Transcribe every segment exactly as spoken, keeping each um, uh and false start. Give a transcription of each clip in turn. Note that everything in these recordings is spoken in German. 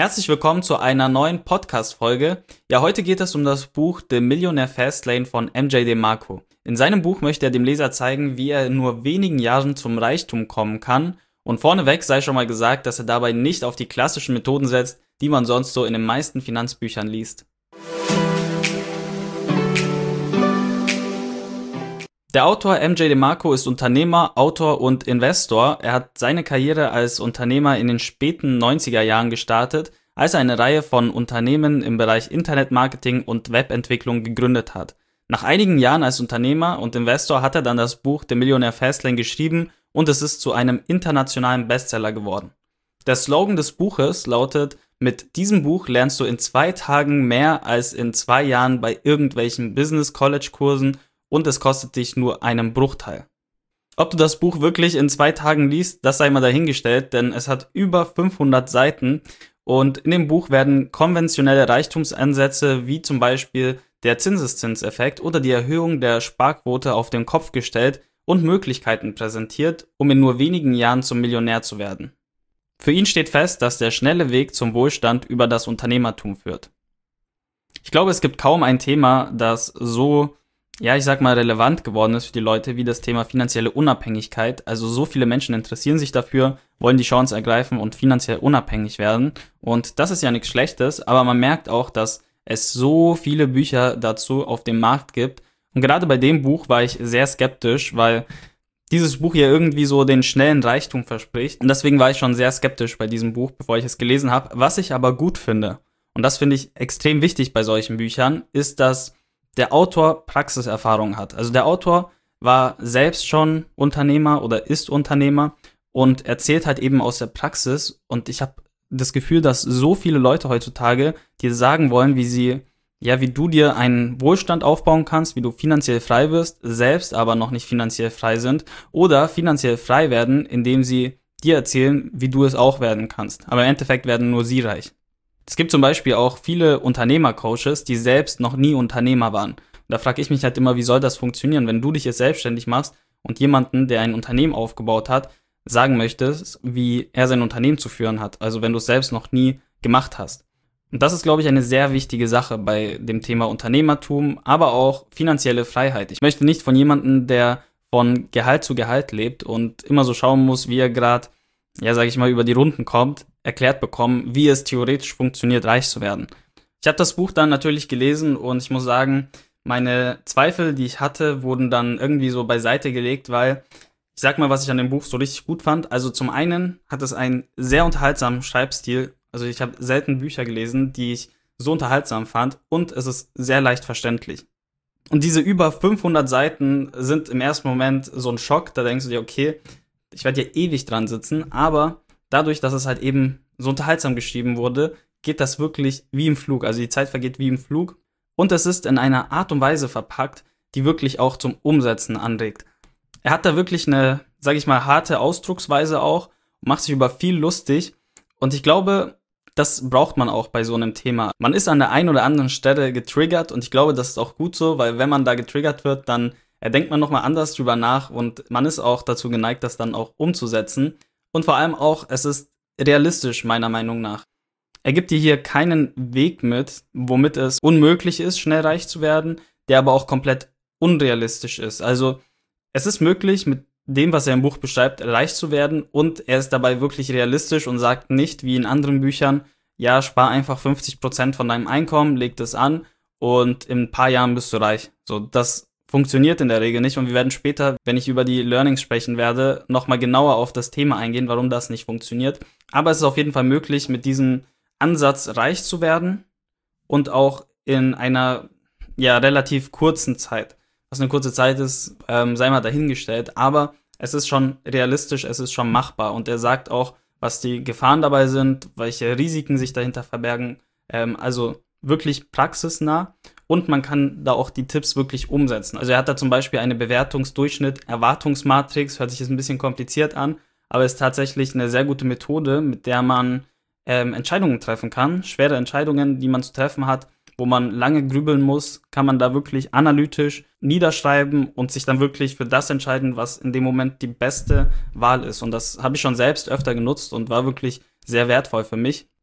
Herzlich willkommen zu einer neuen Podcast-Folge. Ja, heute geht es um das Buch The Millionaire Fastlane von M J DeMarco. In seinem Buch möchte er dem Leser zeigen, wie er in nur wenigen Jahren zum Reichtum kommen kann. Und vorneweg sei schon mal gesagt, dass er dabei nicht auf die klassischen Methoden setzt, die man sonst so in den meisten Finanzbüchern liest. Der Autor M J DeMarco ist Unternehmer, Autor und Investor. Er hat seine Karriere als Unternehmer in den späten neunziger Jahren gestartet, als er eine Reihe von Unternehmen im Bereich Internetmarketing und Webentwicklung gegründet hat. Nach einigen Jahren als Unternehmer und Investor hat er dann das Buch The Millionaire Fastlane geschrieben und es ist zu einem internationalen Bestseller geworden. Der Slogan des Buches lautet: Mit diesem Buch lernst du in zwei Tagen mehr als in zwei Jahren bei irgendwelchen Business-College-Kursen und es kostet dich nur einen Bruchteil. Ob du das Buch wirklich in zwei Tagen liest, das sei mal dahingestellt, denn es hat über fünfhundert Seiten und in dem Buch werden konventionelle Reichtumsansätze wie zum Beispiel der Zinseszinseffekt oder die Erhöhung der Sparquote auf den Kopf gestellt und Möglichkeiten präsentiert, um in nur wenigen Jahren zum Millionär zu werden. Für ihn steht fest, dass der schnelle Weg zum Wohlstand über das Unternehmertum führt. Ich glaube, es gibt kaum ein Thema, das so ja, ich sag mal, relevant geworden ist für die Leute, wie das Thema finanzielle Unabhängigkeit. Also so viele Menschen interessieren sich dafür, wollen die Chance ergreifen und finanziell unabhängig werden. Und das ist ja nichts Schlechtes, aber man merkt auch, dass es so viele Bücher dazu auf dem Markt gibt. Und gerade bei dem Buch war ich sehr skeptisch, weil dieses Buch ja irgendwie so den schnellen Reichtum verspricht. Und deswegen war ich schon sehr skeptisch bei diesem Buch, bevor ich es gelesen habe. Was ich aber gut finde, und das finde ich extrem wichtig bei solchen Büchern, ist, dass der Autor Praxiserfahrung hat. Also der Autor war selbst schon Unternehmer oder ist Unternehmer und erzählt halt eben aus der Praxis. Und ich habe das Gefühl, dass so viele Leute heutzutage dir sagen wollen, wie sie, ja, wie du dir einen Wohlstand aufbauen kannst, wie du finanziell frei wirst, selbst aber noch nicht finanziell frei sind oder finanziell frei werden, indem sie dir erzählen, wie du es auch werden kannst. Aber im Endeffekt werden nur sie reich. Es gibt zum Beispiel auch viele Unternehmercoaches, die selbst noch nie Unternehmer waren. Und da frage ich mich halt immer, wie soll das funktionieren, wenn du dich jetzt selbstständig machst und jemanden, der ein Unternehmen aufgebaut hat, sagen möchtest, wie er sein Unternehmen zu führen hat. Also wenn du es selbst noch nie gemacht hast. Und das ist, glaube ich, eine sehr wichtige Sache bei dem Thema Unternehmertum, aber auch finanzielle Freiheit. Ich möchte nicht von jemandem, der von Gehalt zu Gehalt lebt und immer so schauen muss, wie er gerade, ja, sage ich mal, über die Runden kommt, erklärt bekommen, wie es theoretisch funktioniert, reich zu werden. Ich habe das Buch dann natürlich gelesen und ich muss sagen, meine Zweifel, die ich hatte, wurden dann irgendwie so beiseite gelegt, weil ich sag mal, was ich an dem Buch so richtig gut fand. Also zum einen hat es einen sehr unterhaltsamen Schreibstil. Also ich habe selten Bücher gelesen, die ich so unterhaltsam fand und es ist sehr leicht verständlich. Und diese über fünfhundert Seiten sind im ersten Moment so ein Schock. Da denkst du dir, okay, ich werde hier ewig dran sitzen, aber dadurch, dass es halt eben so unterhaltsam geschrieben wurde, geht das wirklich wie im Flug. Also die Zeit vergeht wie im Flug. Und es ist in einer Art und Weise verpackt, die wirklich auch zum Umsetzen anregt. Er hat da wirklich eine, sag ich mal, harte Ausdrucksweise auch, macht sich über viel lustig. Und ich glaube, das braucht man auch bei so einem Thema. Man ist an der einen oder anderen Stelle getriggert und ich glaube, das ist auch gut so, weil wenn man da getriggert wird, dann denkt man nochmal anders drüber nach und man ist auch dazu geneigt, das dann auch umzusetzen. Und vor allem auch, es ist realistisch, meiner Meinung nach. Er gibt dir hier keinen Weg mit, womit es unmöglich ist, schnell reich zu werden, der aber auch komplett unrealistisch ist. Also es ist möglich, mit dem, was er im Buch beschreibt, reich zu werden und er ist dabei wirklich realistisch und sagt nicht, wie in anderen Büchern, ja, spar einfach fünfzig Prozent von deinem Einkommen, leg das an und in ein paar Jahren bist du reich. So, das funktioniert in der Regel nicht und wir werden später, wenn ich über die Learnings sprechen werde, nochmal genauer auf das Thema eingehen, warum das nicht funktioniert. Aber es ist auf jeden Fall möglich, mit diesem Ansatz reich zu werden und auch in einer ja relativ kurzen Zeit. Was eine kurze Zeit ist, ähm, sei mal dahingestellt, aber es ist schon realistisch, es ist schon machbar und er sagt auch, was die Gefahren dabei sind, welche Risiken sich dahinter verbergen, ähm, also wirklich praxisnah. Und man kann da auch die Tipps wirklich umsetzen. Also er hat da zum Beispiel eine Bewertungsdurchschnitt-Erwartungsmatrix, hört sich jetzt ein bisschen kompliziert an, aber ist tatsächlich eine sehr gute Methode, mit der man ähm, Entscheidungen treffen kann. Schwere Entscheidungen, die man zu treffen hat, wo man lange grübeln muss, kann man da wirklich analytisch niederschreiben und sich dann wirklich für das entscheiden, was in dem Moment die beste Wahl ist. Und das habe ich schon selbst öfter genutzt und war wirklich sehr wertvoll für mich.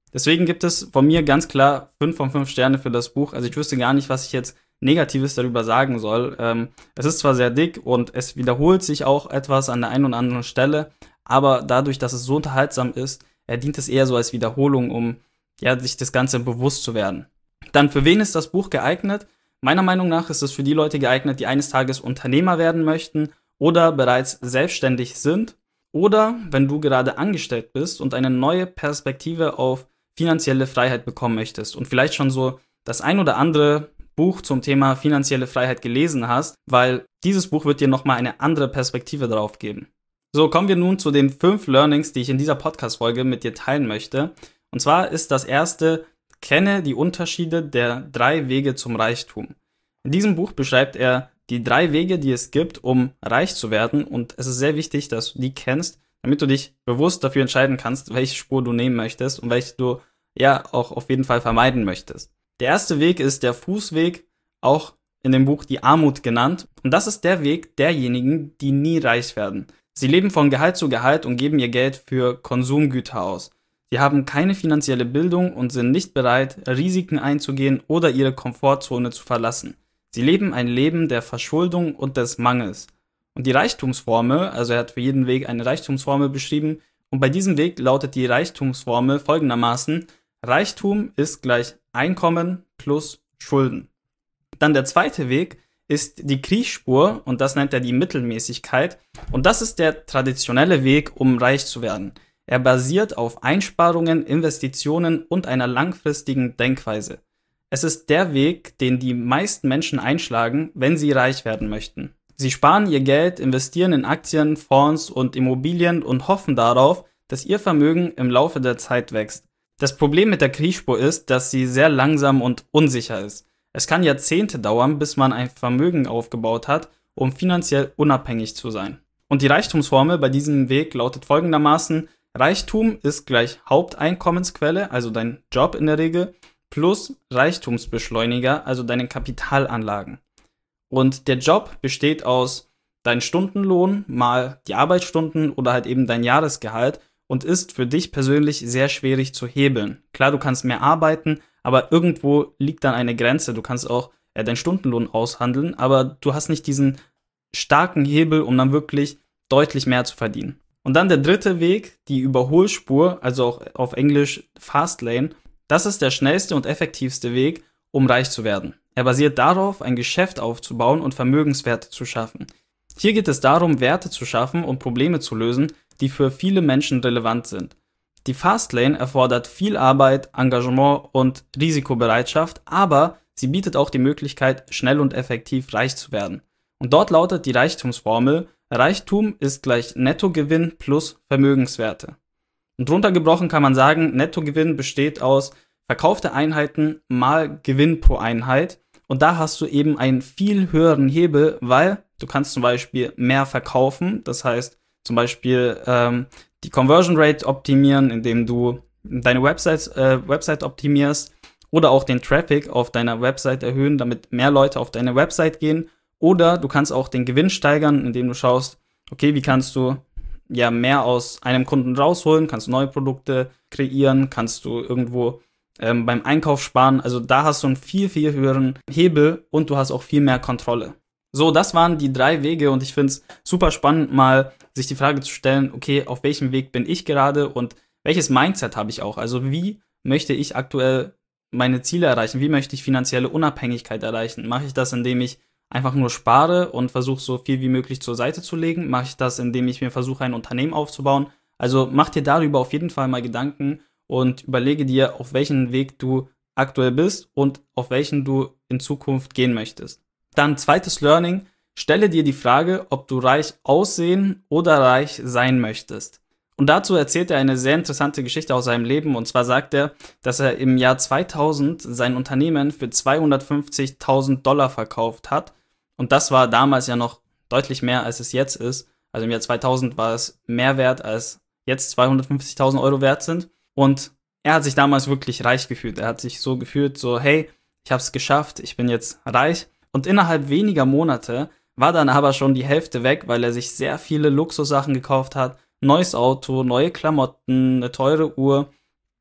Deswegen gibt es von mir ganz klar fünf von fünf Sterne für das Buch. Also ich wüsste gar nicht, was ich jetzt Negatives darüber sagen soll. Ähm, es ist zwar sehr dick und es wiederholt sich auch etwas an der einen oder anderen Stelle, aber dadurch, dass es so unterhaltsam ist, äh, dient es eher so als Wiederholung, um ja, sich das Ganze bewusst zu werden. Dann, für wen ist das Buch geeignet? Meiner Meinung nach ist es für die Leute geeignet, die eines Tages Unternehmer werden möchten oder bereits selbstständig sind. Oder wenn du gerade angestellt bist und eine neue Perspektive auf finanzielle Freiheit bekommen möchtest und vielleicht schon so das ein oder andere Buch zum Thema finanzielle Freiheit gelesen hast, weil dieses Buch wird dir nochmal eine andere Perspektive darauf geben. So, kommen wir nun zu den fünf Learnings, die ich in dieser Podcast-Folge mit dir teilen möchte. Und zwar ist das erste: Kenne die Unterschiede der drei Wege zum Reichtum. In diesem Buch beschreibt er die drei Wege, die es gibt, um reich zu werden, und es ist sehr wichtig, dass du die kennst, damit du dich bewusst dafür entscheiden kannst, welche Spur du nehmen möchtest und welche du ja auch auf jeden Fall vermeiden möchtest. Der erste Weg ist der Fußweg, auch in dem Buch die Armut genannt, und das ist der Weg derjenigen, die nie reich werden. Sie leben von Gehalt zu Gehalt und geben ihr Geld für Konsumgüter aus. Sie haben keine finanzielle Bildung und sind nicht bereit, Risiken einzugehen oder ihre Komfortzone zu verlassen. Sie leben ein Leben der Verschuldung und des Mangels. Und die Reichtumsformel, also er hat für jeden Weg eine Reichtumsformel beschrieben, und bei diesem Weg lautet die Reichtumsformel folgendermaßen: Reichtum ist gleich Einkommen plus Schulden. Dann der zweite Weg ist die Kriechspur, und das nennt er die Mittelmäßigkeit, und das ist der traditionelle Weg, um reich zu werden. Er basiert auf Einsparungen, Investitionen und einer langfristigen Denkweise. Es ist der Weg, den die meisten Menschen einschlagen, wenn sie reich werden möchten. Sie sparen ihr Geld, investieren in Aktien, Fonds und Immobilien und hoffen darauf, dass ihr Vermögen im Laufe der Zeit wächst. Das Problem mit der Kriechspur ist, dass sie sehr langsam und unsicher ist. Es kann Jahrzehnte dauern, bis man ein Vermögen aufgebaut hat, um finanziell unabhängig zu sein. Und die Reichtumsformel bei diesem Weg lautet folgendermaßen: Reichtum ist gleich Haupteinkommensquelle, also dein Job in der Regel, plus Reichtumsbeschleuniger, also deine Kapitalanlagen. Und der Job besteht aus deinem Stundenlohn mal die Arbeitsstunden oder halt eben dein Jahresgehalt und ist für dich persönlich sehr schwierig zu hebeln. Klar, du kannst mehr arbeiten, aber irgendwo liegt dann eine Grenze. Du kannst auch äh, deinen Stundenlohn aushandeln, aber du hast nicht diesen starken Hebel, um dann wirklich deutlich mehr zu verdienen. Und dann der dritte Weg, die Überholspur, also auch auf Englisch Fastlane. Das ist der schnellste und effektivste Weg, um reich zu werden. Er basiert darauf, ein Geschäft aufzubauen und Vermögenswerte zu schaffen. Hier geht es darum, Werte zu schaffen und Probleme zu lösen, die für viele Menschen relevant sind. Die Fastlane erfordert viel Arbeit, Engagement und Risikobereitschaft, aber sie bietet auch die Möglichkeit, schnell und effektiv reich zu werden. Und dort lautet die Reichtumsformel: Reichtum ist gleich Nettogewinn plus Vermögenswerte. Und runtergebrochen kann man sagen, Nettogewinn besteht aus verkaufte Einheiten mal Gewinn pro Einheit. Und da hast du eben einen viel höheren Hebel, weil du kannst zum Beispiel mehr verkaufen. Das heißt zum Beispiel ähm, die Conversion Rate optimieren, indem du deine Website, äh, Website optimierst, oder auch den Traffic auf deiner Website erhöhen, damit mehr Leute auf deine Website gehen. Oder du kannst auch den Gewinn steigern, indem du schaust, okay, wie kannst du ja mehr aus einem Kunden rausholen, kannst du neue Produkte kreieren, kannst du irgendwo ähm, beim Einkauf sparen. Also da hast du einen viel, viel höheren Hebel und du hast auch viel mehr Kontrolle. So, das waren die drei Wege, und ich finde es super spannend, mal sich die Frage zu stellen, okay, auf welchem Weg bin ich gerade und welches Mindset habe ich auch? Also wie möchte ich aktuell meine Ziele erreichen? Wie möchte ich finanzielle Unabhängigkeit erreichen? Mache ich das, indem ich einfach nur spare und versuche, so viel wie möglich zur Seite zu legen? Mache ich das, indem ich mir versuche, ein Unternehmen aufzubauen? Also mach dir darüber auf jeden Fall mal Gedanken und überlege dir, auf welchen Weg du aktuell bist und auf welchen du in Zukunft gehen möchtest. Dann zweites Learning: Stelle dir die Frage, ob du reich aussehen oder reich sein möchtest. Und dazu erzählt er eine sehr interessante Geschichte aus seinem Leben. Und zwar sagt er, dass er im Jahr zweitausend sein Unternehmen für zweihundertfünfzigtausend Dollar verkauft hat. Und das war damals ja noch deutlich mehr, als es jetzt ist. Also im Jahr zweitausend war es mehr wert, als jetzt zweihundertfünfzigtausend Euro wert sind. Und er hat sich damals wirklich reich gefühlt. Er hat sich so gefühlt, so hey, ich habe es geschafft, ich bin jetzt reich. Und innerhalb weniger Monate war dann aber schon die Hälfte weg, weil er sich sehr viele Luxussachen gekauft hat. Neues Auto, neue Klamotten, eine teure Uhr.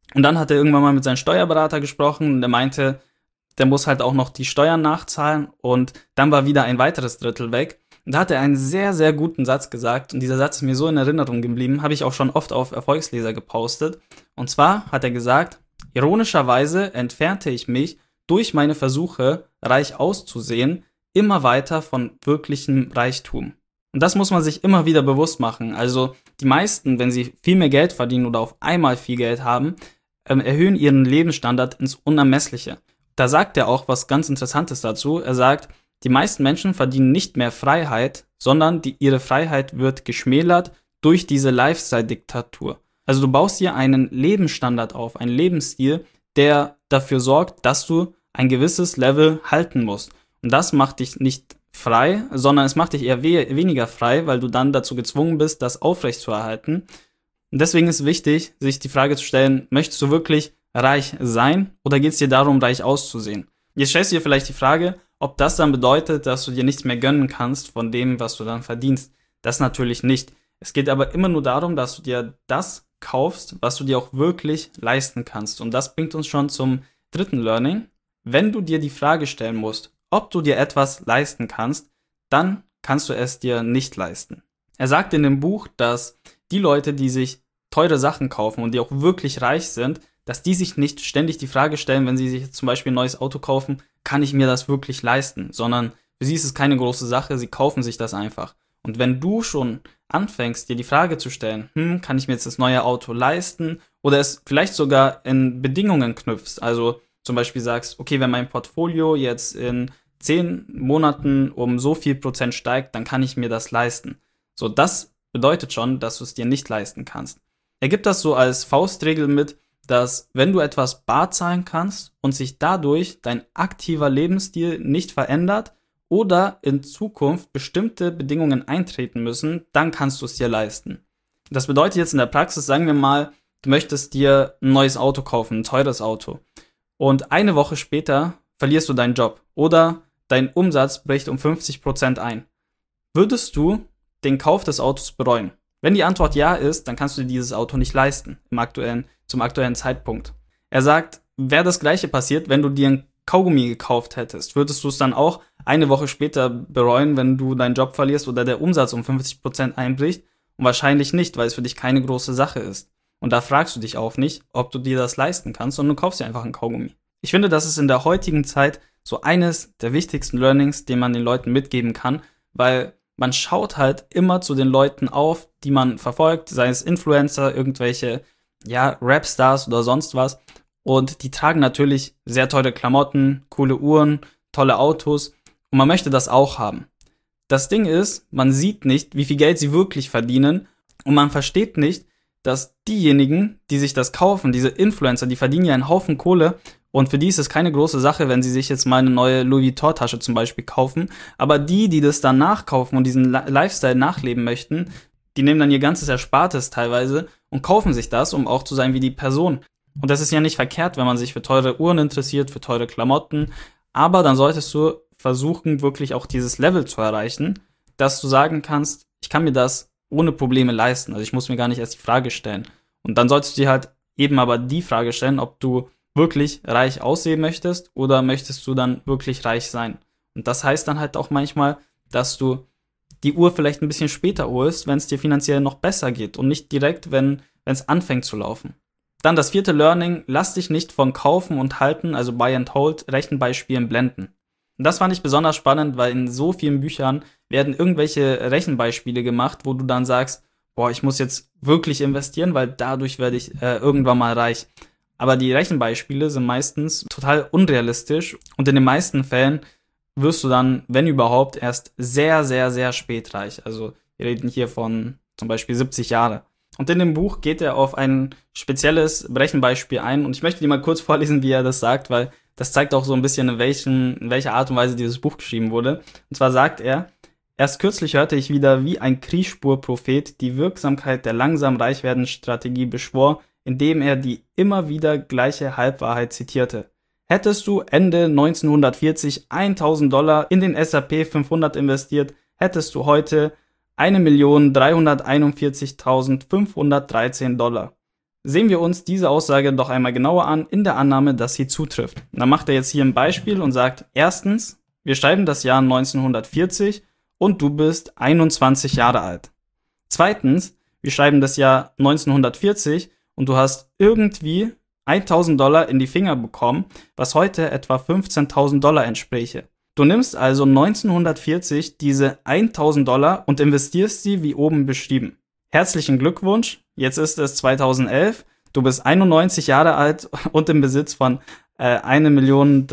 Und dann hat er irgendwann mal mit seinem Steuerberater gesprochen und der meinte, der muss halt auch noch die Steuern nachzahlen und dann war wieder ein weiteres Drittel weg. Und da hat er einen sehr, sehr guten Satz gesagt und dieser Satz ist mir so in Erinnerung geblieben, habe ich auch schon oft auf Erfolgsleser gepostet. Und zwar hat er gesagt, ironischerweise entfernte ich mich durch meine Versuche, reich auszusehen, immer weiter von wirklichem Reichtum. Und das muss man sich immer wieder bewusst machen. Also die meisten, wenn sie viel mehr Geld verdienen oder auf einmal viel Geld haben, ähm, erhöhen ihren Lebensstandard ins Unermessliche. Da sagt er auch was ganz Interessantes dazu. Er sagt, die meisten Menschen verdienen nicht mehr Freiheit, sondern die, ihre Freiheit wird geschmälert durch diese Lifestyle-Diktatur. Also du baust dir einen Lebensstandard auf, einen Lebensstil, der dafür sorgt, dass du ein gewisses Level halten musst. Und das macht dich nicht frei, sondern es macht dich eher we- weniger frei, weil du dann dazu gezwungen bist, das aufrechtzuerhalten. Und deswegen ist wichtig, sich die Frage zu stellen, möchtest du wirklich reich sein oder geht es dir darum, reich auszusehen? Jetzt stellst du dir vielleicht die Frage, ob das dann bedeutet, dass du dir nichts mehr gönnen kannst von dem, was du dann verdienst. Das natürlich nicht. Es geht aber immer nur darum, dass du dir das kaufst, was du dir auch wirklich leisten kannst. Und das bringt uns schon zum dritten Learning. Wenn du dir die Frage stellen musst, ob du dir etwas leisten kannst, dann kannst du es dir nicht leisten. Er sagt in dem Buch, dass die Leute, die sich teure Sachen kaufen und die auch wirklich reich sind, dass die sich nicht ständig die Frage stellen, wenn sie sich jetzt zum Beispiel ein neues Auto kaufen, kann ich mir das wirklich leisten? Sondern für sie ist es keine große Sache, sie kaufen sich das einfach. Und wenn du schon anfängst, dir die Frage zu stellen, hm, kann ich mir jetzt das neue Auto leisten? Oder es vielleicht sogar in Bedingungen knüpfst, also zum Beispiel sagst, okay, wenn mein Portfolio jetzt in zehn Monaten um so viel Prozent steigt, dann kann ich mir das leisten. So, das bedeutet schon, dass du es dir nicht leisten kannst. Er gibt das so als Faustregel mit, dass wenn du etwas bar zahlen kannst und sich dadurch dein aktiver Lebensstil nicht verändert oder in Zukunft bestimmte Bedingungen eintreten müssen, dann kannst du es dir leisten. Das bedeutet jetzt in der Praxis, sagen wir mal, du möchtest dir ein neues Auto kaufen, ein teures Auto. Und eine Woche später verlierst du deinen Job oder dein Umsatz bricht um fünfzig Prozent ein. Würdest du den Kauf des Autos bereuen? Wenn die Antwort ja ist, dann kannst du dir dieses Auto nicht leisten im aktuellen, zum aktuellen Zeitpunkt. Er sagt, wäre das Gleiche passiert, wenn du dir ein Kaugummi gekauft hättest, würdest du es dann auch eine Woche später bereuen, wenn du deinen Job verlierst oder der Umsatz um fünfzig Prozent einbricht? Und wahrscheinlich nicht, weil es für dich keine große Sache ist. Und da fragst du dich auch nicht, ob du dir das leisten kannst, sondern du kaufst dir einfach ein Kaugummi. Ich finde, das ist in der heutigen Zeit so eines der wichtigsten Learnings, den man den Leuten mitgeben kann, weil man schaut halt immer zu den Leuten auf, die man verfolgt, sei es Influencer, irgendwelche ja, Rapstars oder sonst was. Und die tragen natürlich sehr teure Klamotten, coole Uhren, tolle Autos und man möchte das auch haben. Das Ding ist, man sieht nicht, wie viel Geld sie wirklich verdienen und man versteht nicht, dass diejenigen, die sich das kaufen, diese Influencer, die verdienen ja einen Haufen Kohle und für die ist es keine große Sache, wenn sie sich jetzt mal eine neue Louis Vuitton-Tasche zum Beispiel kaufen. Aber die, die das dann nachkaufen und diesen Lifestyle nachleben möchten, die nehmen dann ihr ganzes Erspartes teilweise und kaufen sich das, um auch zu sein wie die Person. Und das ist ja nicht verkehrt, wenn man sich für teure Uhren interessiert, für teure Klamotten. Aber dann solltest du versuchen, wirklich auch dieses Level zu erreichen, dass du sagen kannst, ich kann mir das ohne Probleme leisten. Also ich muss mir gar nicht erst die Frage stellen. Und dann solltest du dir halt eben aber die Frage stellen, ob du wirklich reich aussehen möchtest oder möchtest du dann wirklich reich sein. Und das heißt dann halt auch manchmal, dass du die Uhr vielleicht ein bisschen später holst, wenn es dir finanziell noch besser geht und nicht direkt, wenn es anfängt zu laufen. Dann das vierte Learning, lass dich nicht von Kaufen und Halten, also Buy and Hold, Rechenbeispielen blenden. Und das fand ich besonders spannend, weil in so vielen Büchern werden irgendwelche Rechenbeispiele gemacht, wo du dann sagst, boah, ich muss jetzt wirklich investieren, weil dadurch werde ich äh, irgendwann mal reich. Aber die Rechenbeispiele sind meistens total unrealistisch und in den meisten Fällen wirst du dann, wenn überhaupt, erst sehr, sehr, sehr spät reich. Also wir reden hier von zum Beispiel siebzig Jahre. Und in dem Buch geht er auf ein spezielles Rechenbeispiel ein und ich möchte dir mal kurz vorlesen, wie er das sagt, weil das zeigt auch so ein bisschen, in, welchen, in welcher Art und Weise dieses Buch geschrieben wurde. Und zwar sagt er, erst kürzlich hörte ich wieder, wie ein Kriechspur-Prophet die Wirksamkeit der langsam reich werden Strategie beschwor, indem er die immer wieder gleiche Halbwahrheit zitierte. Hättest du Ende neunzehnhundertvierzig tausend Dollar in den S und P fünfhundert investiert, hättest du heute eine Million dreihunderteinundvierzigtausendfünfhundertdreizehn Dollar. sehen wir uns diese Aussage doch einmal genauer an, in der Annahme, dass sie zutrifft. Und dann macht er jetzt hier ein Beispiel und sagt, erstens, wir schreiben das Jahr neunzehnhundertvierzig und du bist einundzwanzig Jahre alt. Zweitens, wir schreiben das Jahr neunzehnhundertvierzig und du hast irgendwie tausend Dollar in die Finger bekommen, was heute etwa fünfzehntausend Dollar entspräche. Du nimmst also neunzehnhundertvierzig diese tausend Dollar und investierst sie wie oben beschrieben. Herzlichen Glückwunsch, jetzt ist es zweitausendelf, du bist einundneunzig Jahre alt und im Besitz von äh, eine Million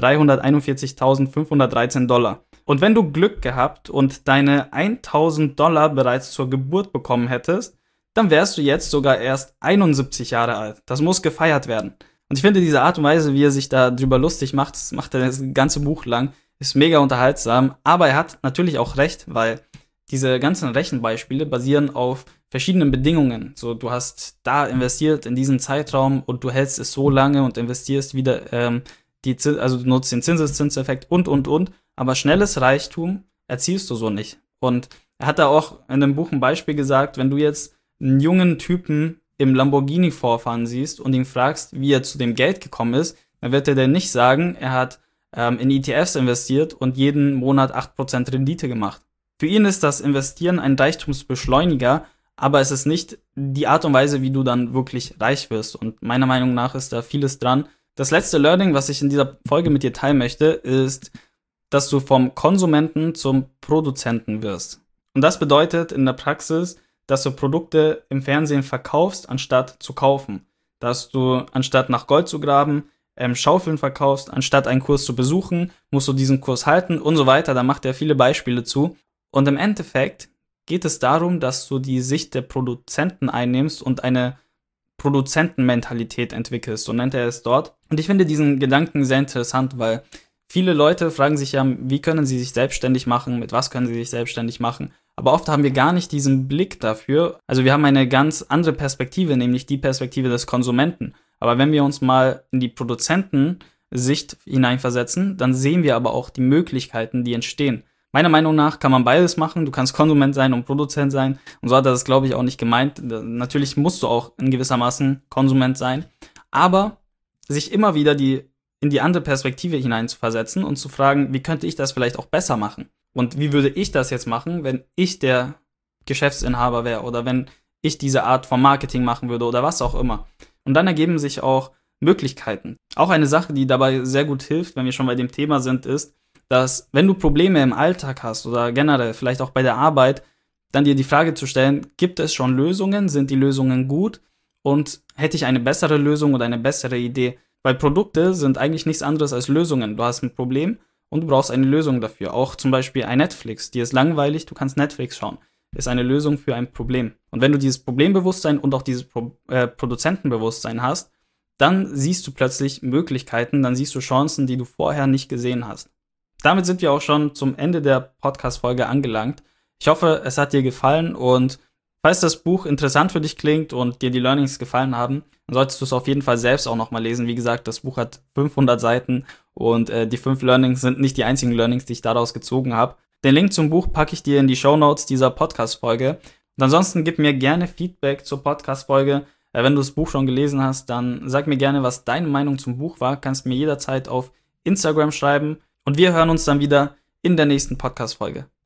dreihunderteinundvierzigtausendfünfhundertdreizehn Dollar. Und wenn du Glück gehabt und deine tausend Dollar bereits zur Geburt bekommen hättest, dann wärst du jetzt sogar erst einundsiebzig Jahre alt. Das muss gefeiert werden. Und ich finde diese Art und Weise, wie er sich da drüber lustig macht, das macht er das ganze Buch lang, ist mega unterhaltsam. Aber er hat natürlich auch recht, weil diese ganzen Rechenbeispiele basieren auf verschiedenen Bedingungen. So, du hast da investiert in diesen Zeitraum und du hältst es so lange und investierst wieder, ähm, die Zins, also du nutzt den Zinseszinseffekt und, und, und. Aber schnelles Reichtum erzielst du so nicht. Und er hat da auch in dem Buch ein Beispiel gesagt, wenn du jetzt einen jungen Typen im Lamborghini vorfahren siehst und ihn fragst, wie er zu dem Geld gekommen ist, dann wird er dir nicht sagen, er hat ähm, in E T Fs investiert und jeden Monat acht Prozent Rendite gemacht. Für ihn ist das Investieren ein Reichtumsbeschleuniger, aber es ist nicht die Art und Weise, wie du dann wirklich reich wirst. Und meiner Meinung nach ist da vieles dran. Das letzte Learning, was ich in dieser Folge mit dir teilen möchte, ist, dass du vom Konsumenten zum Produzenten wirst. Und das bedeutet in der Praxis, dass du Produkte im Fernsehen verkaufst, anstatt zu kaufen. Dass du, anstatt nach Gold zu graben, ähm, Schaufeln verkaufst, anstatt einen Kurs zu besuchen, musst du diesen Kurs halten und so weiter. Da macht er viele Beispiele zu. Und im Endeffekt geht es darum, dass du die Sicht der Produzenten einnimmst und eine Produzentenmentalität entwickelst, so nennt er es dort. Und ich finde diesen Gedanken sehr interessant, weil viele Leute fragen sich ja, wie können sie sich selbstständig machen, mit was können sie sich selbstständig machen. Aber oft haben wir gar nicht diesen Blick dafür. Also wir haben eine ganz andere Perspektive, nämlich die Perspektive des Konsumenten. Aber wenn wir uns mal in die Produzentensicht hineinversetzen, dann sehen wir aber auch die Möglichkeiten, die entstehen. Meiner Meinung nach kann man beides machen. Du kannst Konsument sein und Produzent sein. Und so hat er das, glaube ich, auch nicht gemeint. Natürlich musst du auch in gewissermaßen Konsument sein. Aber sich immer wieder die, in die andere Perspektive hinein zu versetzen und zu fragen, wie könnte ich das vielleicht auch besser machen? Und wie würde ich das jetzt machen, wenn ich der Geschäftsinhaber wäre oder wenn ich diese Art von Marketing machen würde oder was auch immer. Und dann ergeben sich auch Möglichkeiten. Auch eine Sache, die dabei sehr gut hilft, wenn wir schon bei dem Thema sind, ist, dass wenn du Probleme im Alltag hast oder generell vielleicht auch bei der Arbeit, dann dir die Frage zu stellen, gibt es schon Lösungen, sind die Lösungen gut und hätte ich eine bessere Lösung oder eine bessere Idee? Weil Produkte sind eigentlich nichts anderes als Lösungen. Du hast ein Problem und du brauchst eine Lösung dafür. Auch zum Beispiel ein Netflix, dir ist langweilig, du kannst Netflix schauen, ist eine Lösung für ein Problem. Und wenn du dieses Problembewusstsein und auch dieses Pro- äh, Produzentenbewusstsein hast, dann siehst du plötzlich Möglichkeiten, dann siehst du Chancen, die du vorher nicht gesehen hast. Damit sind wir auch schon zum Ende der Podcast-Folge angelangt. Ich hoffe, es hat dir gefallen und falls das Buch interessant für dich klingt und dir die Learnings gefallen haben, dann solltest du es auf jeden Fall selbst auch nochmal lesen. Wie gesagt, das Buch hat fünfhundert Seiten und äh, die fünf Learnings sind nicht die einzigen Learnings, die ich daraus gezogen habe. Den Link zum Buch packe ich dir in die Shownotes dieser Podcast-Folge. Und ansonsten gib mir gerne Feedback zur Podcast-Folge. Äh, wenn du das Buch schon gelesen hast, dann sag mir gerne, was deine Meinung zum Buch war. Kannst mir jederzeit auf Instagram schreiben. Und wir hören uns dann wieder in der nächsten Podcast-Folge.